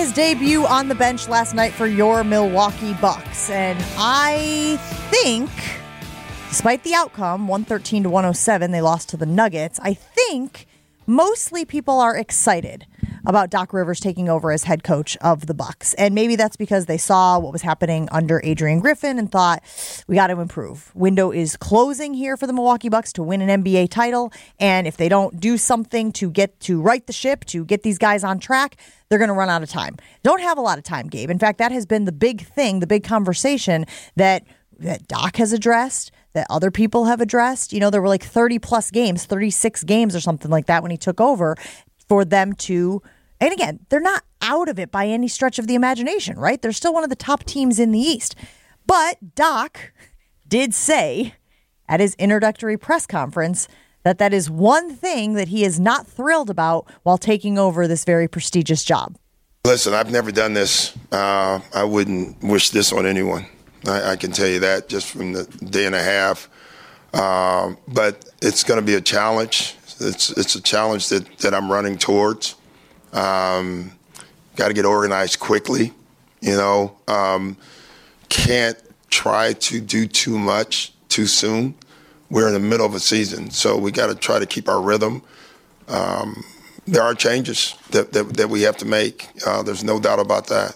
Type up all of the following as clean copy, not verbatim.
his debut on the bench last night for your Milwaukee Bucks. And I think, despite the outcome, 113-107, they lost to the Nuggets, I think mostly people are excited about Doc Rivers taking over as head coach of the Bucks. And maybe that's because they saw what was happening under Adrian Griffin and thought, we got to improve. Window is closing here for the Milwaukee Bucks to win an NBA title. And if they don't do something to get to right the ship, to get these guys on track, they're going to run out of time. Don't have a lot of time, Gabe. In fact, that has been the big thing, the big conversation that Doc has addressed, that other people have addressed. You know, there were like 30-plus games, 36 games or something like that when he took over for them to, and again, they're not out of it by any stretch of the imagination, right? They're still one of the top teams in the East. But Doc did say at his introductory press conference that is one thing that he is not thrilled about while taking over this very prestigious job. Listen, I've never done this. I wouldn't wish this on anyone. I can tell you that just from the day and a half. But it's going to be a challenge. It's a challenge that I'm running towards. Got to get organized quickly. You know, can't try to do too much too soon. We're in the middle of a season, so we got to try to keep our rhythm. There are changes that we have to make. There's no doubt about that.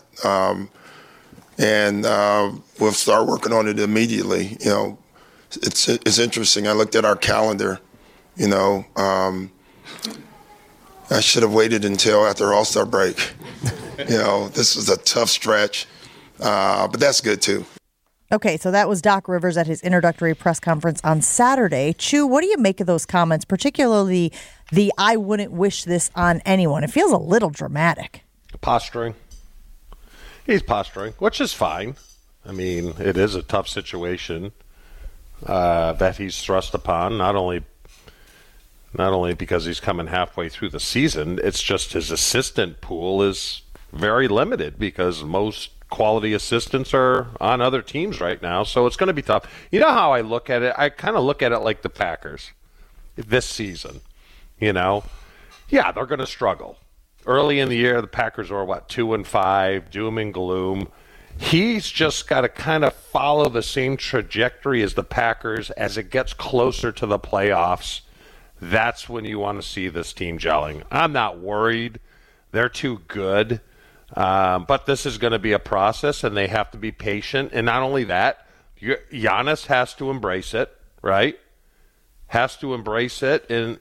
And we'll start working on it immediately. You know, it's interesting. I looked at our calendar. You know, I should have waited until after All-Star break. You know, this is a tough stretch, but that's good too. Okay, so that was Doc Rivers at his introductory press conference on Saturday. Chu, what do you make of those comments, particularly the "I wouldn't wish this on anyone"? It feels a little dramatic. Posturing. He's posturing, which is fine. I mean, it is a tough situation that he's thrust upon, not only because he's coming halfway through the season, it's just his assistant pool is very limited because most quality assistants are on other teams right now, so it's going to be tough. You know how I look at it? I kind of look at it like the Packers this season. You know, yeah, they're going to struggle. Early in the year, the Packers were, 2-5, doom and gloom. He's just got to kind of follow the same trajectory as the Packers as it gets closer to the playoffs. That's when you want to see this team gelling. I'm not worried. They're too good. But this is going to be a process, and they have to be patient. And not only that, Giannis has to embrace it, right? Has to embrace it, and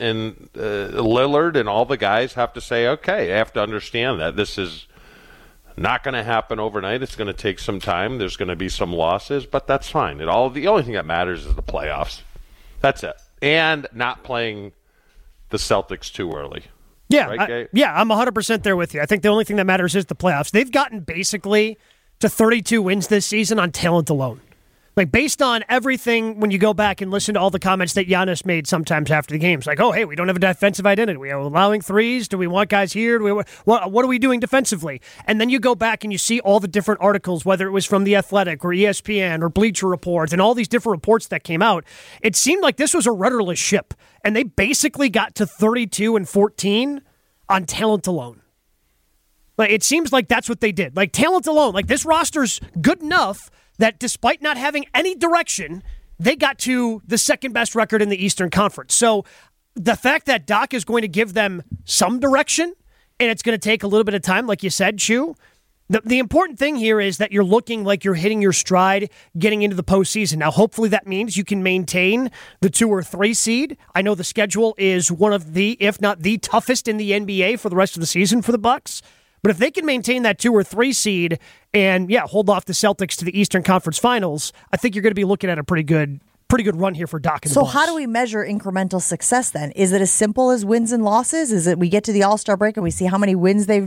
Lillard and all the guys have to say, okay, they have to understand that this is not going to happen overnight. It's going to take some time. There's going to be some losses, but that's fine. The only thing that matters is the playoffs. That's it. And not playing the Celtics too early. Yeah, right, I'm 100% there with you. I think the only thing that matters is the playoffs. They've gotten basically to 32 wins this season on talent alone. Like, based on everything, when you go back and listen to all the comments that Giannis made sometimes after the games, like, oh, hey, we don't have a defensive identity. We are allowing threes. Do we want guys here? What are we doing defensively? And then you go back and you see all the different articles, whether it was from The Athletic or ESPN or Bleacher Report and all these different reports that came out. It seemed like this was a rudderless ship, and they basically got to 32-14 on talent alone. Like, it seems like that's what they did. Like, talent alone. Like, this roster's good enough that despite not having any direction, they got to the second best record in the Eastern Conference. So the fact that Doc is going to give them some direction, and it's going to take a little bit of time, like you said, Chu, the important thing here is that you're looking like you're hitting your stride getting into the postseason. Now, hopefully that means you can maintain the 2 or 3 seed. I know the schedule is one of the, if not the toughest in the NBA for the rest of the season for the Bucks. But if they can maintain that 2 or 3 seed and, hold off the Celtics to the Eastern Conference Finals, I think you're going to be looking at a pretty good run here for Doc and the So Bucks. how do we measure incremental success then? Is it as simple as wins and losses? Is it we get to the All-Star break and we see how many wins they've,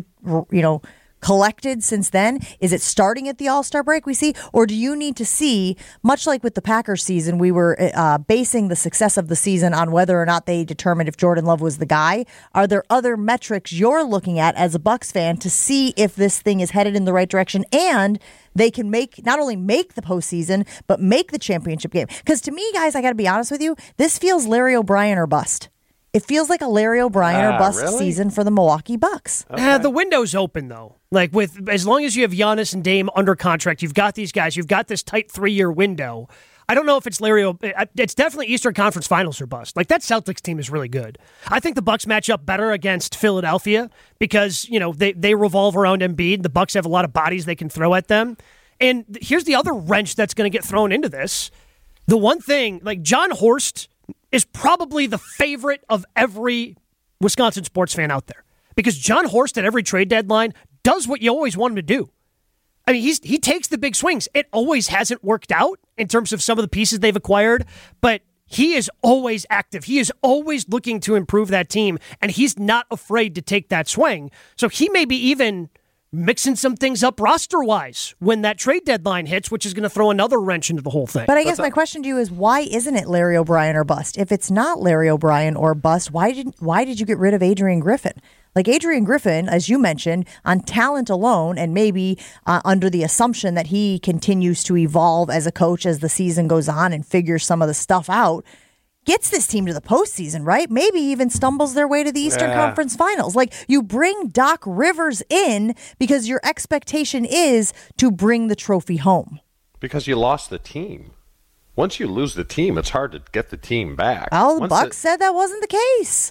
collected since then? Is it starting at the All-Star break we see? Or do you need to see, much like with the Packers season, we were basing the success of the season on whether or not they determined if Jordan Love was the guy? Are there other metrics you're looking at as a Bucks fan to see if this thing is headed in the right direction and they can not only make the postseason, but make the championship game? Because to me, guys, I got to be honest with you, this feels Larry O'Brien or bust. It feels like a Larry O'Brien or bust really? season for the Milwaukee Bucks. Okay. The window's open, though. Like, as long as you have Giannis and Dame under contract, you've got these guys, you've got this tight 3-year window. I don't know if it's it's definitely Eastern Conference Finals or bust. Like, that Celtics team is really good. I think the Bucks match up better against Philadelphia because, they revolve around Embiid. The Bucks have a lot of bodies they can throw at them. And here's the other wrench that's going to get thrown into this. The one thing, like, John Horst is probably the favorite of every Wisconsin sports fan out there because John Horst at every trade deadline does what you always want him to do. I mean, he takes the big swings. It always hasn't worked out in terms of some of the pieces they've acquired, but he is always active. He is always looking to improve that team, and he's not afraid to take that swing. So he may be even mixing some things up roster-wise when that trade deadline hits, which is going to throw another wrench into the whole thing. But I guess my question to you is, why isn't it Larry O'Brien or bust? If it's not Larry O'Brien or bust, why did you get rid of Adrian Griffin? Like Adrian Griffin, as you mentioned, on talent alone, and maybe under the assumption that he continues to evolve as a coach as the season goes on and figures some of the stuff out, gets this team to the postseason, right? Maybe even stumbles their way to the Eastern Conference Finals. Like, you bring Doc Rivers in because your expectation is to bring the trophy home. Because you lost the team. Once you lose the team, it's hard to get the team back. Well, the Bucks said that wasn't the case.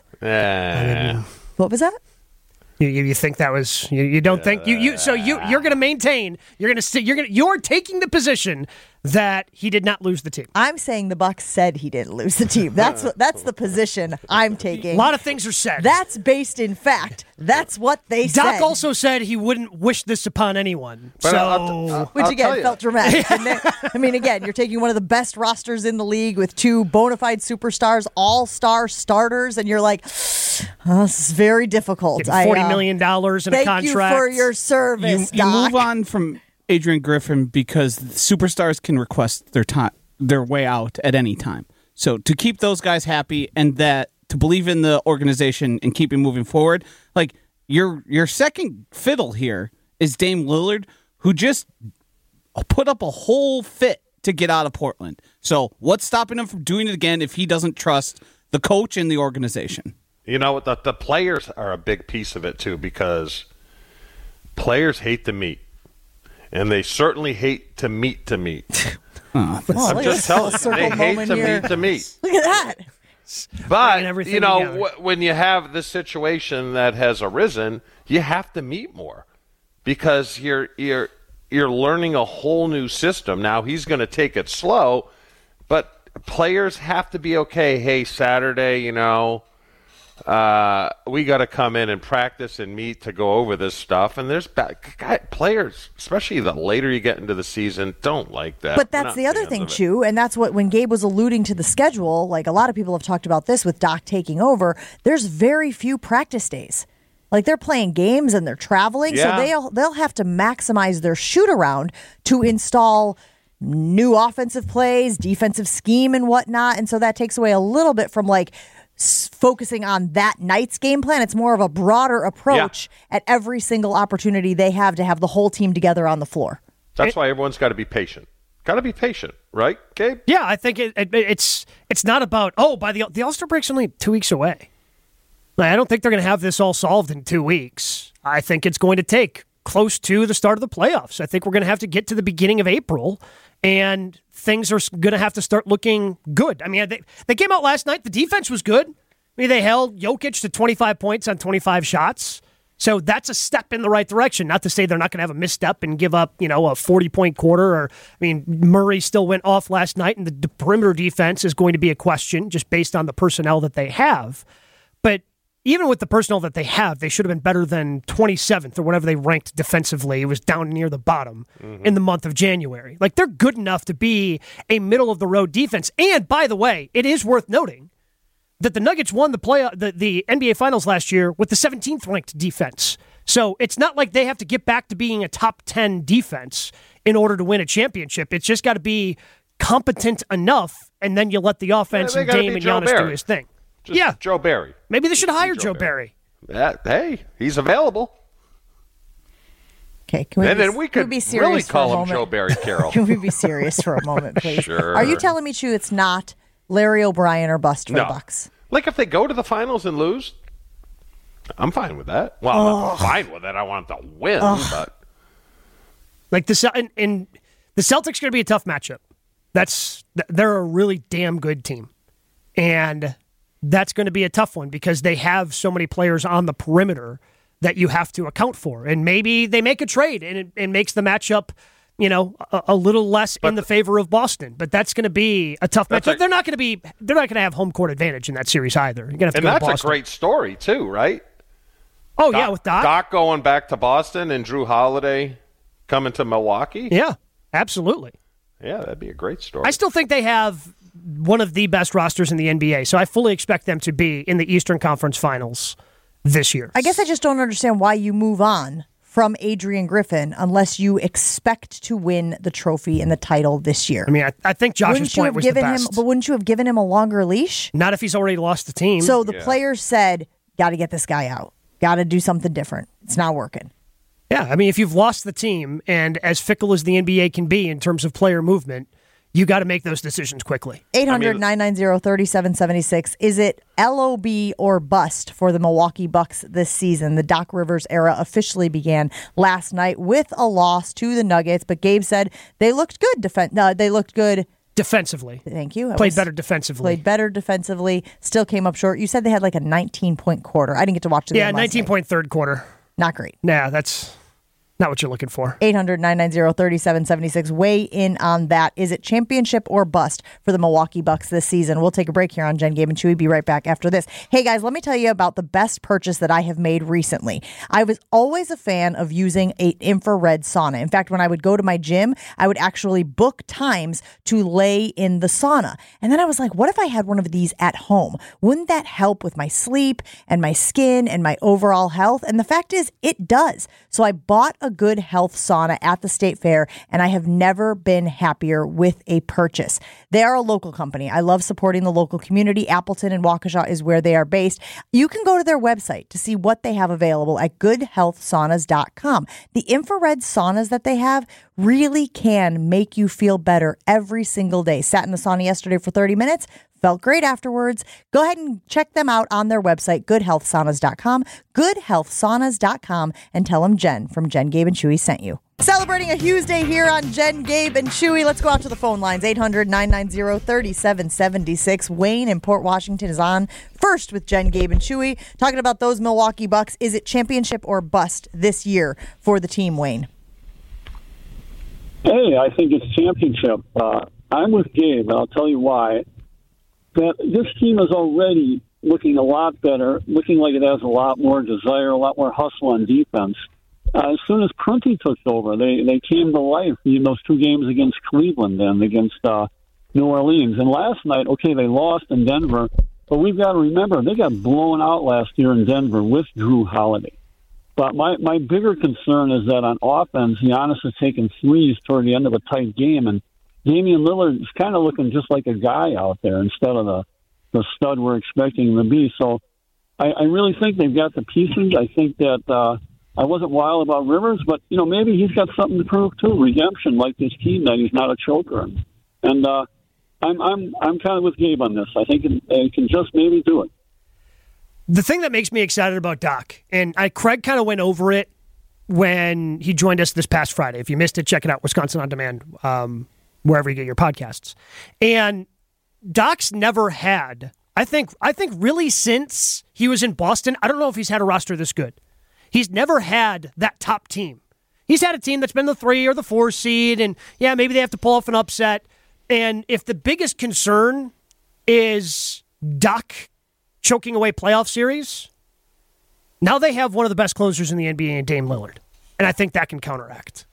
What was that? You think that was you don't think you're going to maintain you're taking the position that he did not lose the team. I'm saying the Bucks said he didn't lose the team. That's the position I'm taking. A lot of things are said. That's based in fact. That's what they said. Doc also said he wouldn't wish this upon anyone. Which again felt dramatic. Didn't it? I mean, again, you're taking one of the best rosters in the league with 2 bona fide superstars, all-star starters, and you're like, oh, this is very difficult. $40 million in a contract. Thank you for your service, You move on from Adrian Griffin because superstars can request their way out at any time. So to keep those guys happy and that to believe in the organization and keep it moving forward, like your second fiddle here is Dame Lillard, who just put up a whole fit to get out of Portland. So what's stopping him from doing it again if he doesn't trust the coach and the organization? You know, the players are a big piece of it, too, because players hate to meet. And they certainly hate to meet. I'm just telling you, they hate to meet. Look at that. But, you know, when you have this situation that has arisen, you have to meet more because you're learning a whole new system. Now, he's going to take it slow, but players have to be okay. Hey, Saturday, you know, we got to come in and practice and meet to go over this stuff. And there's players, especially the later you get into the season, don't like that. But that's the other thing, Chu, and that's what when Gabe was alluding to the schedule, like a lot of people have talked about this with Doc taking over, there's very few practice days. Like they're playing games and they're traveling, so they'll have to maximize their shoot around to install new offensive plays, defensive scheme and whatnot. And so that takes away a little bit from like focusing on that night's game plan. It's more of a broader approach at every single opportunity they have to have the whole team together on the floor. That's why everyone's got to be patient. Got to be patient, right, Gabe? Yeah, I think it's not about, by the All-Star break's only 2 weeks away. Like, I don't think they're going to have this all solved in 2 weeks. I think it's going to take close to the start of the playoffs. I think we're going to have to get to the beginning of April, and things are going to have to start looking good. I mean, they came out last night. The defense was good. I mean, they held Jokic to 25 points on 25 shots. So that's a step in the right direction. Not to say they're not going to have a misstep and give up, a 40-point quarter. Murray still went off last night, and the perimeter defense is going to be a question just based on the personnel that they have. But even with the personnel that they have, they should have been better than 27th or whatever they ranked defensively. It was down near the bottom in the month of January. Like, they're good enough to be a middle-of-the-road defense. And, by the way, it is worth noting that the Nuggets won the NBA Finals last year with the 17th ranked defense. So it's not like they have to get back to being a top 10 defense in order to win a championship. It's just got to be competent enough, and then you let the offense and Dame and Giannis do his thing. Joe Barry. Maybe they should hire Joe Barry. Hey, he's available. Okay, we could be serious really for call him Joe Barry Carroll. Can we be serious for a moment, please? Sure. Are you telling me, Chu, it's not Larry O'Brien or bust for the Bucks? Like if they go to the finals and lose, I'm fine with that. Well, I'm not fine with it. I want them to win, but Like the Celtics are going to be a tough matchup. They're a really damn good team, and that's going to be a tough one because they have so many players on the perimeter that you have to account for. And maybe they make a trade and it makes the matchup, a little less in the favor of Boston. But that's going to be a tough matchup. They're not going to have home court advantage in that series either. You're going to have to go to Boston. That's a great story too, right? Oh, yeah, with Doc. Doc going back to Boston and Drew Holiday coming to Milwaukee. Yeah, absolutely. Yeah, that'd be a great story. I still think they have one of the best rosters in the NBA, so I fully expect them to be in the Eastern Conference Finals this year. I guess I just don't understand why you move on from Adrian Griffin unless you expect to win the trophy and the title this year. I mean, I think Josh's point was the best. But wouldn't you have given him a longer leash? Not if he's already lost the team. So the players said, got to get this guy out. Got to do something different. It's not working. Yeah, I mean, if you've lost the team, and as fickle as the NBA can be in terms of player movement, you got to make those decisions quickly. 800-990-3776. Is it LOB or bust for the Milwaukee Bucks this season? The Doc Rivers era officially began last night with a loss to the Nuggets, but Gabe said they looked good. They looked good defensively. Thank you. Played better defensively. Still came up short. You said they had like a 19-point quarter. I didn't get to watch the game last 19-point third quarter. Not great. Nah, that's not what you're looking for. 800-990-3776. Weigh in on that. Is it championship or bust for the Milwaukee Bucks this season? We'll take a break here on Jen, Gabe, and Chewy. Be right back after this. Hey, guys, let me tell you about the best purchase that I have made recently. I was always a fan of using an infrared sauna. In fact, when I would go to my gym, I would actually book times to lay in the sauna. And then I was like, what if I had one of these at home? Wouldn't that help with my sleep and my skin and my overall health? And the fact is, it does. So I bought a Good Health sauna at the State Fair, and I have never been happier with a purchase. They are a local company. I love supporting the local community. Appleton and Waukesha is where they are based. You can go to their website to see what they have available at goodhealthsaunas.com. The infrared saunas that they have really can make you feel better every single day. Sat in the sauna yesterday for 30 minutes. Felt great afterwards. Go ahead and check them out on their website, goodhealthsaunas.com, goodhealthsaunas.com, and tell them Jen from Jen, Gabe, and Chewy sent you. Celebrating a Hughes Day here on Jen, Gabe, and Chewy. Let's go out to the phone lines. 800-990-3776. Wayne in Port Washington is on first with Jen, Gabe, and Chewy. Talking about those Milwaukee Bucks. Is it championship or bust this year for the team, Wayne? Hey, I think it's championship. I'm with Gabe, and I'll tell you why. That this team is already looking a lot better, looking like it has a lot more desire, a lot more hustle on defense. As soon as Prunty took over, they came to life in those two games against Cleveland and against New Orleans. And last night, okay, they lost in Denver, but we've got to remember, they got blown out last year in Denver with Drew Holiday. But my bigger concern is that on offense, Giannis has taken threes toward the end of a tight game, and Damian Lillard is kind of looking just like a guy out there instead of the stud we're expecting him to be. So I really think they've got the pieces. I think that I wasn't wild about Rivers, but maybe he's got something to prove too. Redemption, like this team, that he's not a choker. And I'm kind of with Gabe on this. I think they can just maybe do it. The thing that makes me excited about Doc, and Craig kind of went over it when he joined us this past Friday. If you missed it, check it out, Wisconsin On Demand. Wherever you get your podcasts. And Doc's never had, I think really since he was in Boston, I don't know if he's had a roster this good. He's never had that top team. He's had a team that's been the 3 or the 4 seed, and yeah, maybe they have to pull off an upset. And if the biggest concern is Doc choking away playoff series, now they have one of the best closers in the NBA in Dame Lillard. And I think that can counteract.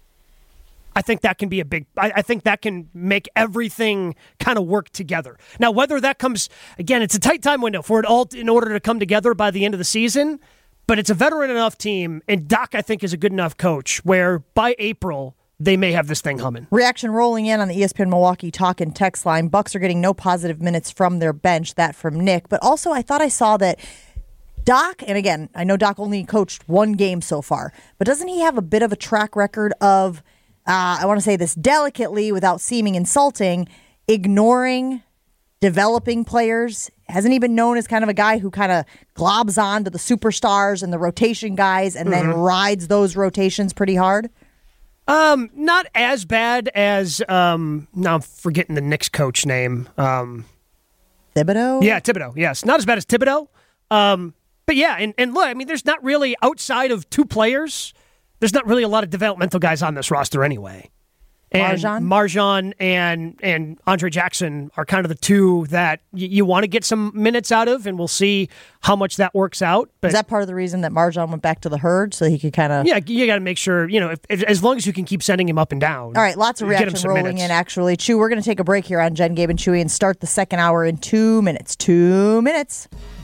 I think that can be I think that can make everything kind of work together. Now, whether that comes, again, it's a tight time window for it all in order to come together by the end of the season, but it's a veteran enough team, and Doc, I think, is a good enough coach where by April, they may have this thing humming. Reaction rolling in on the ESPN Milwaukee talk and text line. Bucks are getting no positive minutes from their bench, that from Nick. But also, I thought I saw that Doc, and again, I know Doc only coached one game so far, but doesn't he have a bit of a track record of, I want to say this delicately without seeming insulting, ignoring developing players? Hasn't he been known as kind of a guy who kind of globs on to the superstars and the rotation guys and then rides those rotations pretty hard? Not as bad as now I'm forgetting the Knicks coach name. Thibodeau? Yeah, Thibodeau. Yes, not as bad as Thibodeau. But yeah, and look, I mean, there's not really, outside of two players, there's not really a lot of developmental guys on this roster anyway. And Marjan and Andre Jackson are kind of the two that you want to get some minutes out of, and we'll see how much that works out. But is that part of the reason that Marjan went back to the Herd, so he could kind of... Yeah, you got to make sure, if, as long as you can keep sending him up and down. All right, lots of reaction rolling in, actually. Chew, we're going to take a break here on Jen, Gabe, and Chewy and start the second hour in 2 minutes. 2 minutes.